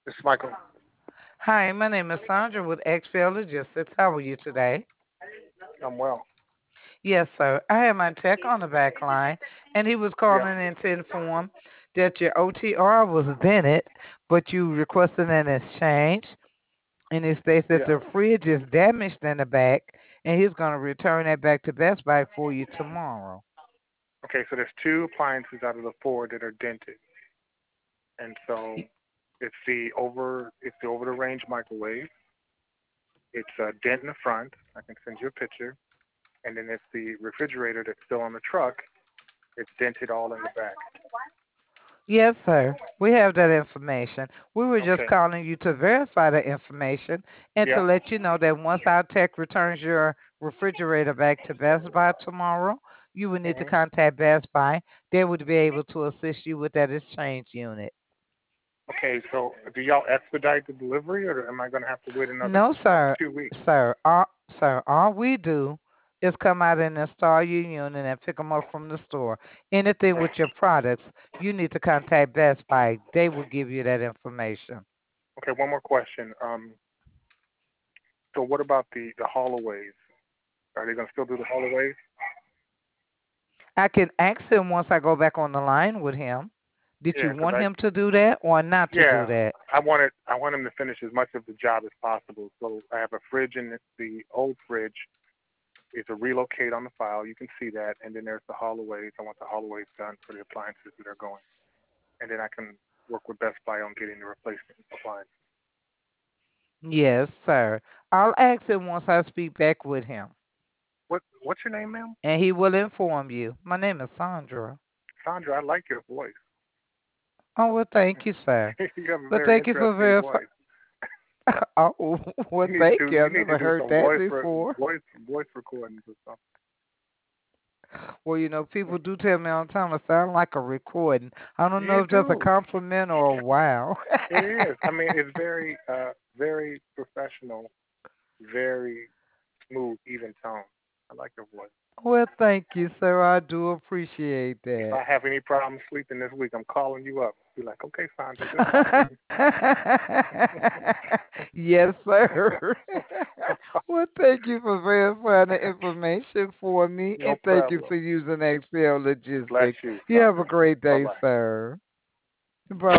This is Michael. Hi, my name is Sandra with XPL Logistics. How are you today? I'm well. Yes, sir. I have my tech on the back line, and he was Yeah, calling in to inform that your OTR was dented, but you requested an exchange, and it states that yeah. the fridge is damaged in the back, and he's going to return that back to Best Buy for you tomorrow. Okay, so there's two appliances out of the four that are dented, and so it's the over the range microwave. It's a dent in the front. I can send you a picture, and then it's the refrigerator that's still on the truck. It's dented all in the back. Yes, sir. We have that information. We were just Okay. calling you to verify the information and to Yeah. let you know that once our tech returns your refrigerator back to Best Buy tomorrow, you will need to Mhm. contact Best Buy. They would be able to assist you with that exchange unit. Okay, so do y'all expedite the delivery, or am I going to have to wait another No, sir. 2 weeks? All we do is come out and install your unit and pick them up from the store. Anything with your products, you need to contact Best Buy. They will give you that information. Okay, one more question. So what about the hallways? Are they going to still do the hallways? I can ask him once I go back on the line with him. Did Yeah, you because want him to do that or not to do yeah, that? I want him to finish as much of the job as possible. So I have a fridge in the old fridge. It's a relocate on the file. You can see that, and then there's the hallways. I want the hallways done for the appliances that are going, and then I can work with Best Buy on getting the replacement appliance. Yes, sir. I'll ask him once I speak back with him, What's your name, ma'am? and he will inform you. My name is Sandra. Sandra. I like your voice. Oh, well, thank you, sir. You have a Well, very thank you for interesting verifying. voice. Oh, well, You need to thank do you. you I've need to never do heard some that before. voice recordings or something. Well, people do tell me all the time I sound like a recording. I don't know You if that's a do. compliment or a wow. It is. I mean, it's very professional, very smooth, even tone. I like your voice. Well, thank you, sir. I do appreciate If that. I have any problems sleeping this week, I'm calling you up. Be like, okay, Sandra, just talk to me. Yes, sir. Well, thank you for verifying the information for me, No and thank you problem. for using XPL Bless Logistics. you, You have a Sandra. great Bye day, bye. sir. Bye